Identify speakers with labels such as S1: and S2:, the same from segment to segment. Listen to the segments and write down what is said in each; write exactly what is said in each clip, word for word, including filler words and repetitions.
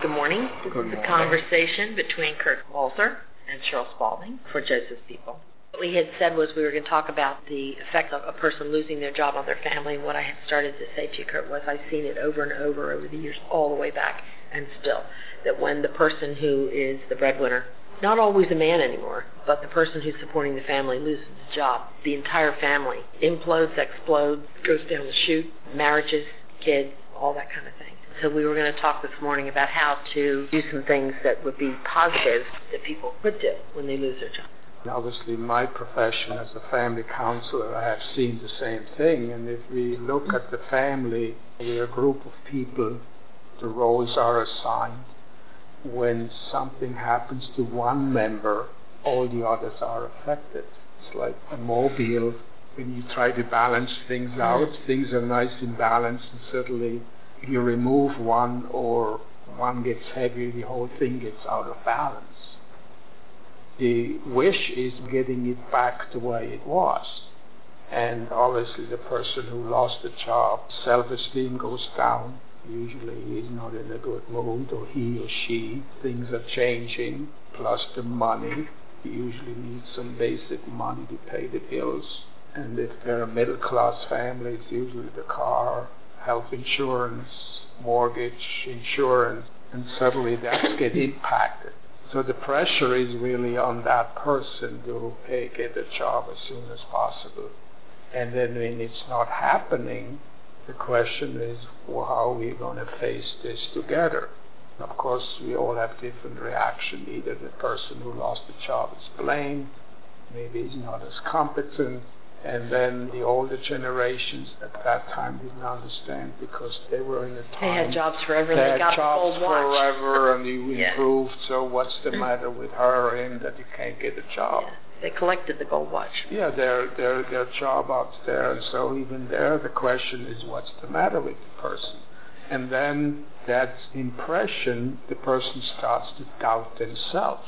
S1: Good morning. This
S2: Good
S1: is
S2: morning.
S1: a conversation between Kurt Walzer and Cheryl Spalding for Joseph's People. What we had said was we were going to talk about the effect of a person losing their job on their family, and what I had started to say to you, Kurt, was I've seen it over and over over the years, all the way back, and still, that when the person who is the breadwinner, not always a man anymore, but the person who's supporting the family loses the job, the entire family implodes, explodes, goes down the chute, marriages, kids, all that kind of thing. So we were going to talk this morning about how to do some things that would be positive that people could do when they lose their job.
S2: Obviously, my profession as a family counselor, I have seen the same thing. And if we look at the family, we're a group of people, the roles are assigned. When something happens to one member, all the others are affected. It's like a mobile. When you try to balance things out, things are nice in balance, and suddenly if you remove one or one gets heavy, the whole thing gets out of balance. The wish is getting it back the way it was. And obviously the person who lost the job, self-esteem goes down. Usually he's not in a good mood, or he or she. Things are changing, plus the money. He usually needs some basic money to pay the bills. And if they're a middle-class family, it's usually the car, health insurance, mortgage insurance, and suddenly that's get impacted. So the pressure is really on that person to hey, get a job as soon as possible. And then when it's not happening, the question is, well, how are we going to face this together? Of course, we all have different reactions. Either the person who lost the job is blamed, maybe he's not as competent, and then the older generations at that time didn't understand because they were in a time...
S1: They had jobs forever, and
S2: they
S1: they
S2: had
S1: got
S2: jobs
S1: the gold watch.
S2: forever, and you
S1: Yeah.
S2: improved, so what's the matter with her or him that you can't get a job?
S1: Yeah. They collected the gold watch.
S2: Yeah, their their their job out there, and so even there the question is, what's the matter with the person? And then that impression, the person starts to doubt themselves.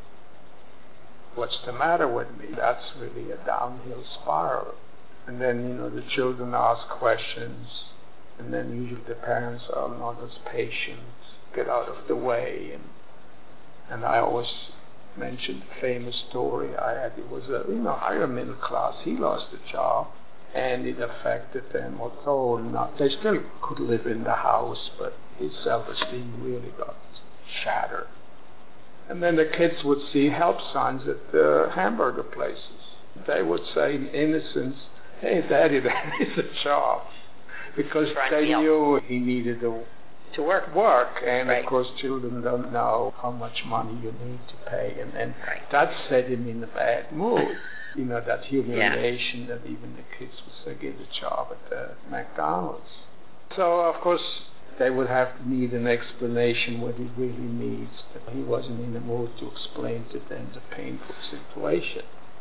S2: What's the matter with me? That's really a downhill spiral. And then, you know, the children ask questions, and then usually the parents are not as patient, get out of the way. And and I always mentioned a famous story I had. It was a, you know, higher middle class. He lost the job, and it affected them. Although not, they still could live in the house, but his self-esteem really got shattered. And then the kids would see help signs at the hamburger places. They would say in innocence, hey, Daddy, that is a job. Because they knew he needed to,
S1: to work.
S2: work. And
S1: right.
S2: of course, children don't know how much money you need to pay. And, and
S1: right.
S2: that set him in a bad mood. You know, that humiliation yeah. that even the kids would say, get a job at the McDonald's. So, of course, they would have to need an explanation what he really needs, but he wasn't in the mood to explain to them the painful situation.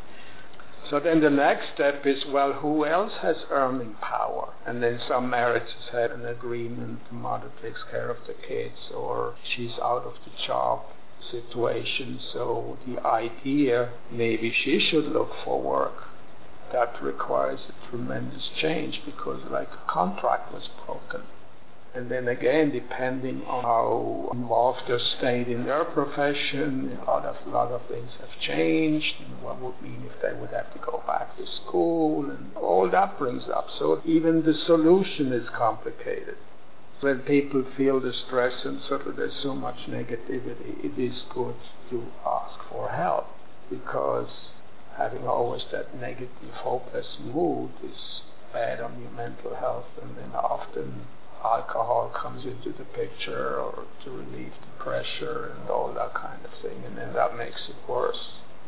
S2: So then the next step is, well, who else has earning power? And then some marriages have an agreement, the mother takes care of the kids, or she's out of the job situation, so the idea, maybe she should look for work. That requires a tremendous change, because like a contract was broken. And then again, depending on how involved they stayed in their profession, a lot of, a lot of things have changed, and what would mean if they would have to go back to school, and all that brings up. So even the solution is complicated. When people feel the stress and sort of there's so much negativity, it is good to ask for help, because having always that negative, hopeless mood is bad on your mental health, and then often alcohol comes into the picture, or to relieve the pressure and all that kind of thing, and then that makes it worse.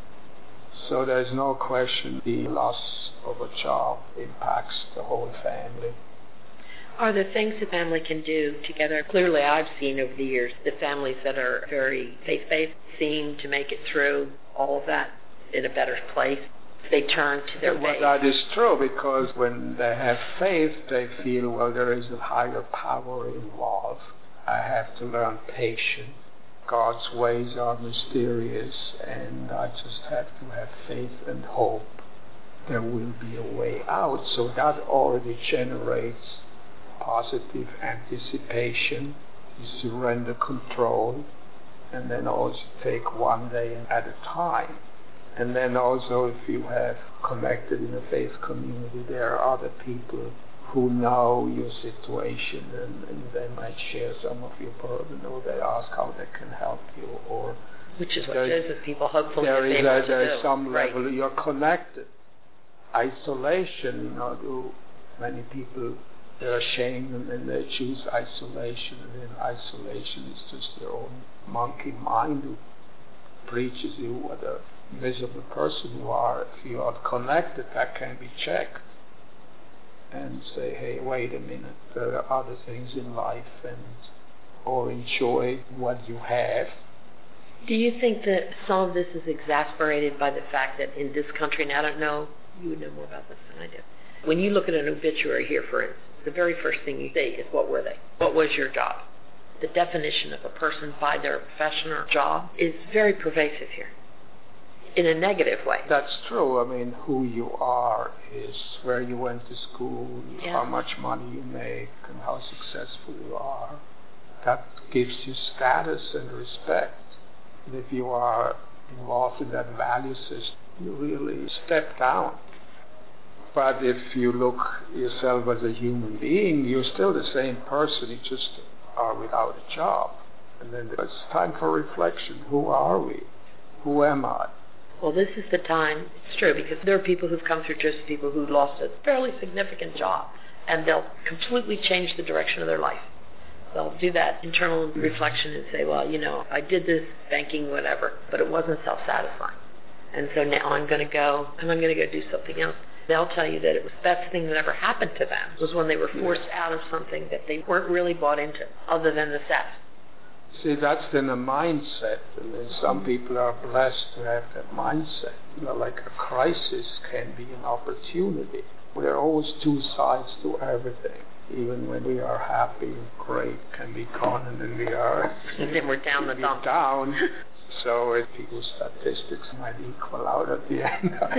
S2: So there's no question the loss of a job impacts the whole family.
S1: Are there things the family can do together? Clearly, I've seen over the years that families that are very faith-based seem to make it through all of that in a better place. They turn to their
S2: well,
S1: faith.
S2: That is true, because when they have faith, they feel, well, there is a higher power involved. I have to learn patience. God's ways are mysterious, and I just have to have faith and hope there will be a way out. So that already generates positive anticipation. you surrender control, and then also take one day at a time. And then also, if you have connected in a faith community, there are other people who know your situation, and, and they might share some of your burden, or they ask how they can help you, or
S1: which is what Joseph people hopefully
S2: there
S1: is
S2: is
S1: able
S2: a,
S1: to
S2: there
S1: do.
S2: is some
S1: right.
S2: level you're connected. Isolation, you know, do many people they're ashamed and then they choose isolation, and then isolation is just their own monkey mind who preaches you what a miserable person you are. If you are connected, that can be checked and say, hey, wait a minute, there are other things in life, and or enjoy what you have.
S1: Do you think that some of this is exasperated by the fact that in this country, and I don't know, you would know more about this than I do, when you look at an obituary here, for instance, the very first thing you say is, what were they? What was your job? The definition of a person by their profession or job is very pervasive here, in a negative way.
S2: That's true. I mean, who you are is where you went to school,
S1: yeah.
S2: how much money you make, and how successful you are. That gives you status and respect. And if you are involved in that value system, you really step down. But if you look yourself as a human being, you're still the same person, you just are without a job. And then it's time for reflection. Who are we? Who am I?
S1: Well, this is the time, it's true, because there are people who've come through just people who lost a fairly significant job, and they'll completely change the direction of their life. They'll do that internal reflection and say, well, you know, I did this banking, whatever, but it wasn't self-satisfying. And so now I'm going to go, and I'm going to go do something else. They'll tell you that it was the best thing that ever happened to them was when they were forced out of something that they weren't really bought into, other than the theft.
S2: See, that's then a mindset. And then some people are blessed to have that mindset. You know, like a crisis can be an opportunity. There are always two sides to everything. Even when we are happy, great can be gone, and then we are
S1: and then we're down the dump.
S2: Down. So it, people's statistics might equal out at the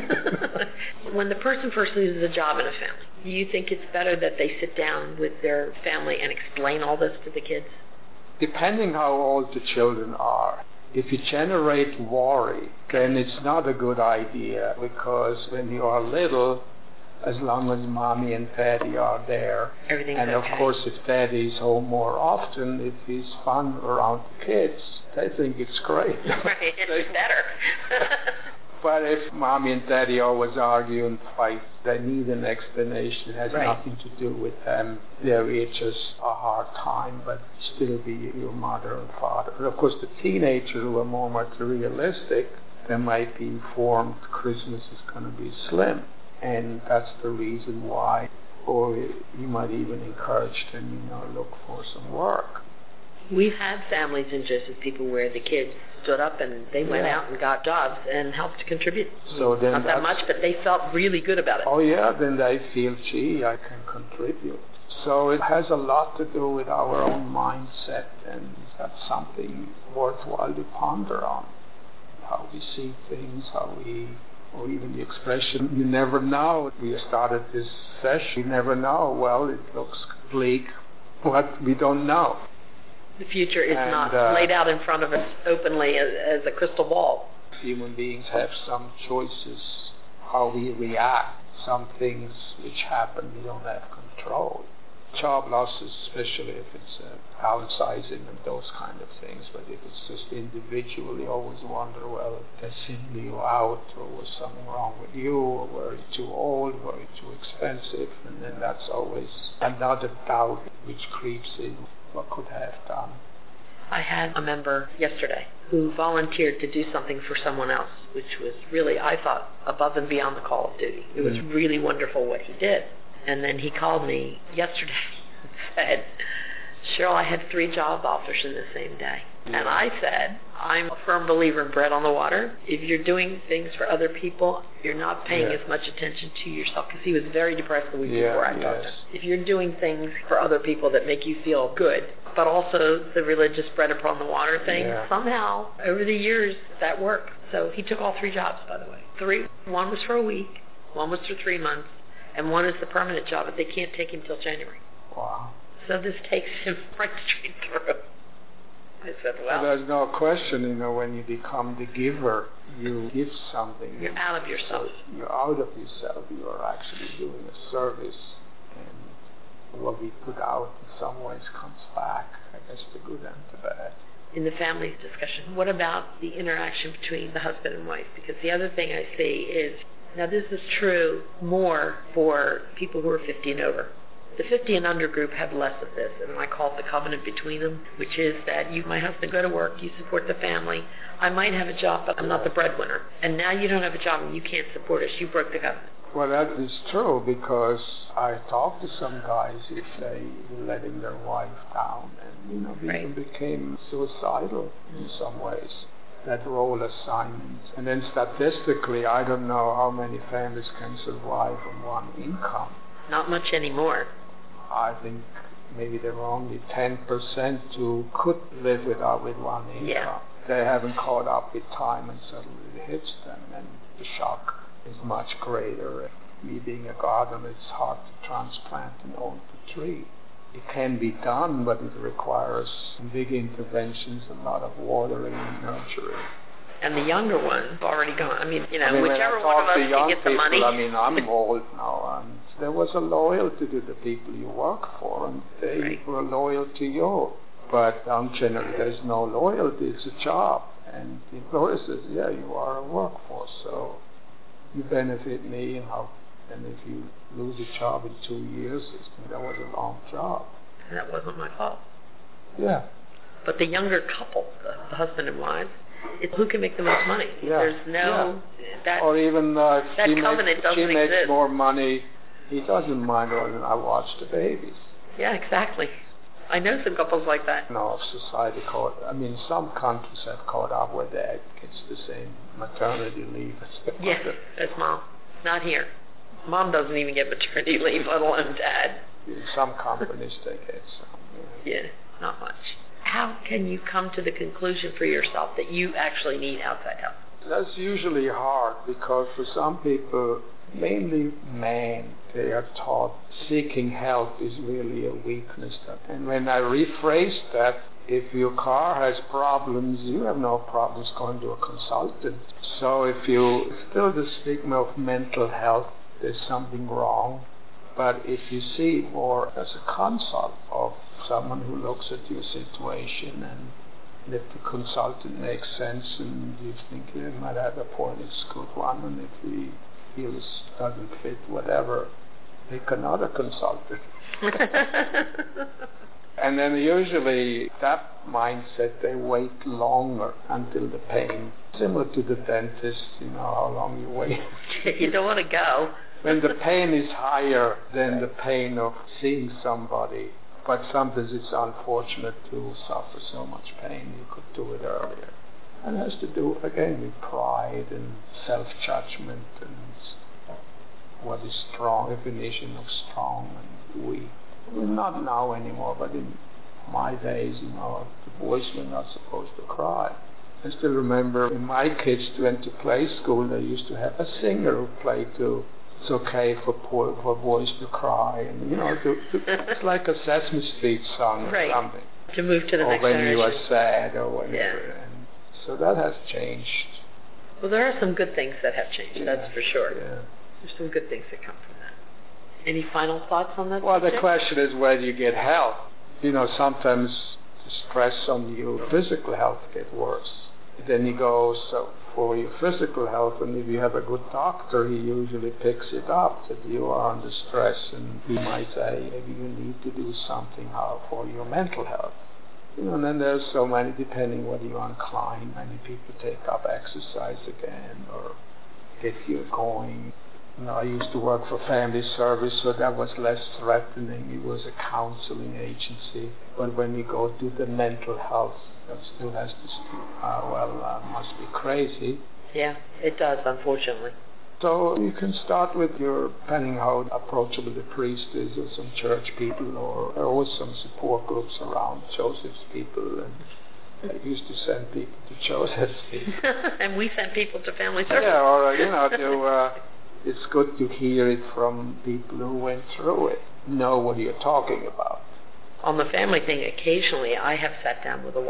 S2: end.
S1: When the person first loses a job in a family, do you think it's better that they sit down with their family and explain all this to the kids?
S2: Depending how old the children are. If you generate worry, then it's not a good idea, because when you are little, as long as mommy and daddy are there,
S1: everything's
S2: and
S1: okay.
S2: Of course if daddy's home more often, if he's fun around the kids, they think it's great.
S1: Right, it's better.
S2: But if mommy and daddy always argue and fight, they need an explanation. It has
S1: right.
S2: nothing to do with them. There is just a hard time, but still be your mother and father. And of course the teenagers who are more materialistic, they might be informed Christmas is going to be slim. And that's the reason why, or you might even encourage them, you know, look for some work.
S1: We've had families in Joseph People where the kids stood up and they went
S2: yeah.
S1: out and got jobs and helped contribute.
S2: So then
S1: Not that much, but they felt really good about it.
S2: Oh yeah, then they feel, gee, I can contribute. So it has a lot to do with our own mindset, and that's something worthwhile to ponder on. How we see things, how we... or even the expression, you never know. We started this session, you never know. Well, it looks bleak, but we don't know.
S1: The future is
S2: and,
S1: not
S2: uh,
S1: laid out in front of us openly as, as a crystal ball.
S2: Human beings have some choices, how we react. Some things which happen we don't have control. Job losses, especially if it's uh, downsizing and those kind of things, but if it's just individually, always wonder, well, did they single you out, or was something wrong with you, or were you too old, were you too expensive, and then that's always another doubt which creeps in, what could I have done.
S1: I had a member yesterday who volunteered to do something for someone else, which was really, I thought, above and beyond the call of duty. It was mm. really wonderful what he did. And then he called me yesterday and said, Cheryl, I had three job offers in the same day. Yeah. And I said, I'm a firm believer in bread on the water. If you're doing things for other people, you're not paying
S2: yeah.
S1: as much attention to yourself, because he was very depressed the week
S2: yeah,
S1: before I
S2: yes.
S1: talked to him. If you're doing things for other people that make you feel good, but also the religious bread upon the water thing,
S2: yeah.
S1: somehow, over the years, that worked. So he took all three jobs, by the way. Three. One was for a week, one was for three months, and one is the permanent job, but they can't take him till January.
S2: Wow.
S1: So this takes him right straight through. I said, well,
S2: well, there's no question, you know, when you become the giver, you give something.
S1: You're out of yourself.
S2: So you're out of yourself. You are actually doing a service. And what we put out in some ways comes back. I guess the good and the bad.
S1: In the family discussion, what about the interaction between the husband and wife? Because the other thing I see is, now this is true more for people who are fifty and over. The fifty and under group have less of this, and I call it the covenant between them, which is that you, my husband, go to work, you support the family. I might have a job, but I'm not the breadwinner. And now you don't have a job and you can't support us. You broke the covenant.
S2: Well, that is true, because I talked to some guys who say letting their wife down, and, you know,
S1: right.
S2: even became suicidal in some ways, that role assignment. And then statistically, I don't know how many families can survive on one income.
S1: Not much anymore.
S2: I think maybe there are only ten percent who could live without with one income.
S1: Yeah.
S2: They haven't caught up with time, and suddenly it hits them, and the shock is much greater. Me being a gardener, it's hard to transplant an old tree. It can be done, but it requires big interventions, a lot of watering and nurturing.
S1: And the younger one's already gone. I mean, you know,
S2: I mean,
S1: whichever one of us can get the
S2: people,
S1: money.
S2: I mean, I'm old now, and there was a loyalty to the people you work for, and they
S1: right.
S2: were loyal to you. But um, generally, there's no loyalty. It's a job. And the employer says, yeah, you are a workforce, so you benefit me, and how, and if you lose a job in two years, that was a long job.
S1: And that wasn't my fault.
S2: Yeah.
S1: But the younger couple, the, the husband and wives, it's who can make the most money.
S2: Yeah.
S1: There's no
S2: yeah.
S1: that.
S2: Or even uh,
S1: that
S2: she
S1: covenant
S2: makes,
S1: doesn't
S2: she makes
S1: exist.
S2: more money. He doesn't mind more than I watch the babies.
S1: Yeah, exactly. I know some couples like that.
S2: No, society caught. I mean, some countries have caught up with that. It's the same maternity leave as the
S1: Yes,
S2: mother.
S1: as mom. Not here. Mom doesn't even get maternity leave, let alone dad.
S2: In some companies they get some. Yeah.
S1: Yeah, not much. How can you come to the conclusion for yourself that you actually need outside help?
S2: That's usually hard, because for some people, mainly men, they are taught seeking help is really a weakness. And when I rephrase that, if your car has problems, you have no problems going to a consultant. So if you, still the stigma of mental health, there's something wrong. But if you see it more as a consult of someone who looks at your situation, and if the consultant makes sense and you think you might have a point, it's a good one, and if he feels doesn't fit, whatever, pick another consultant. And then usually that mindset, they wait longer until the pain, similar to the dentist, you know, how long you wait.
S1: You don't want to go.
S2: When the pain is higher than the pain of seeing somebody, but sometimes it's unfortunate to suffer so much pain, you could do it earlier. And it has to do, again, with pride and self-judgment and what is strong, definition of strong and weak. Well, not now anymore, but in my days, you know, the boys were not supposed to cry. I still remember when my kids went to play school, they used to have a singer who played to It's Okay for poor, for boys to cry, and you know, to, to, it's like a Sesame Street song
S1: right.
S2: or something.
S1: To move to the
S2: or
S1: next
S2: when
S1: generation.
S2: you are sad or whatever.
S1: Yeah.
S2: And so that has changed.
S1: Well, there are some good things that have changed,
S2: Yeah.
S1: that's for sure.
S2: Yeah.
S1: There's some good things that come from that. Any final thoughts on that
S2: Well,
S1: subject?
S2: the question is where do you get help? You know, sometimes the stress on your physical health gets worse. Then you go so for your physical health, and if you have a good doctor, he usually picks it up that you are under stress, and he might say maybe you need to do something uh, for your mental health. You know, and then there's so many, depending whether you're inclined. Many people take up exercise again or get you going. You know, I used to work for Family Service, so that was less threatening. It was a counseling agency. But when you go to the mental health, that still has to, uh, well, uh, must be crazy.
S1: Yeah, it does, unfortunately.
S2: So you can start with your, depending how approachable the priest is, or some church people, or there was some support groups around, Joseph's people, and I used to send people to Joseph's people.
S1: And we sent people to Family Service.
S2: Yeah, or, uh, you know, to, uh, it's good to hear it from people who went through it, know what you're talking about.
S1: On the family thing, occasionally I have sat down with a wife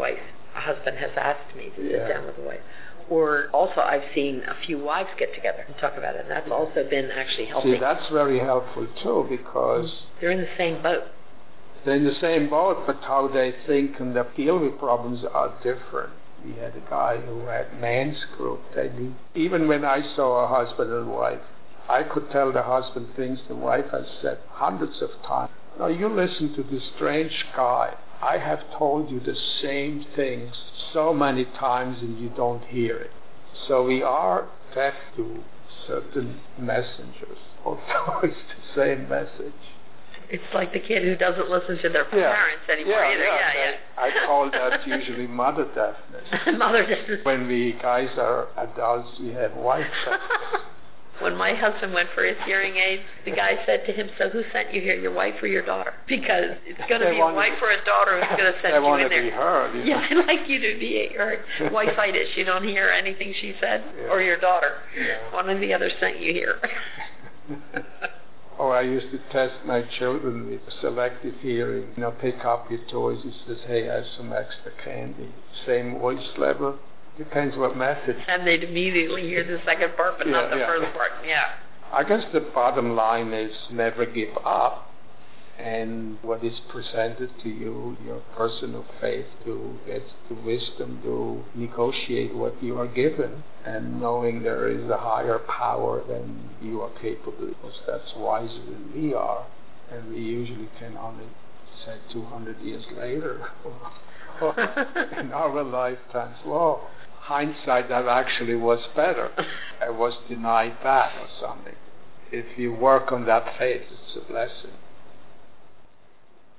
S1: a husband has asked me to sit
S2: Yeah.
S1: down with a wife. Or also I've seen a few wives get together and talk about it, and that's also been actually helping.
S2: See, that's very helpful too, because
S1: they're in the same boat.
S2: They're in the same boat, but how they think and they deal with problems are different. We had a guy who had men's group. They need, even when I saw a husband and wife, I could tell the husband things the wife has said hundreds of times. Now you listen to this strange guy. I have told you the same things so many times and you don't hear it. So we are deaf to certain messengers, although it's the same message.
S1: It's like the kid who doesn't listen to their
S2: Yeah.
S1: parents anymore
S2: Yeah,
S1: either.
S2: yeah,
S1: Yeah,
S2: they-
S1: yeah.
S2: I call that usually mother deafness.
S1: Mother deafness.
S2: When we guys are adults, we have wife deafness.
S1: When my husband went for his hearing aids, the guy said to him, so who sent you here, your wife or your daughter? Because it's going to
S2: They
S1: be
S2: want-
S1: a wife or a daughter who's going to send
S2: They
S1: you
S2: want
S1: in
S2: to
S1: there.
S2: be heard. You
S1: Yeah,
S2: know?
S1: I'd like you to be heard. Wife-itis, you don't hear anything she said?
S2: Yeah.
S1: Or your daughter?
S2: Yeah.
S1: One or the other sent you here.
S2: Oh, I used to test my children with selective hearing. You know, pick up your toys. It says, hey, I have some extra candy. Same voice level. Depends what message.
S1: And they'd immediately hear the second part, but
S2: Yeah,
S1: not the
S2: yeah.
S1: first part. Yeah.
S2: I guess the bottom line is never give up. And what is presented to you, your personal faith, to get the wisdom to negotiate what you are given, and knowing there is a higher power than you are capable of, because that's wiser than we are, and we usually can only say two hundred years later, or in our lifetimes. Well, hindsight, that actually was better. I was denied that or something. If you work on that faith, it's a blessing.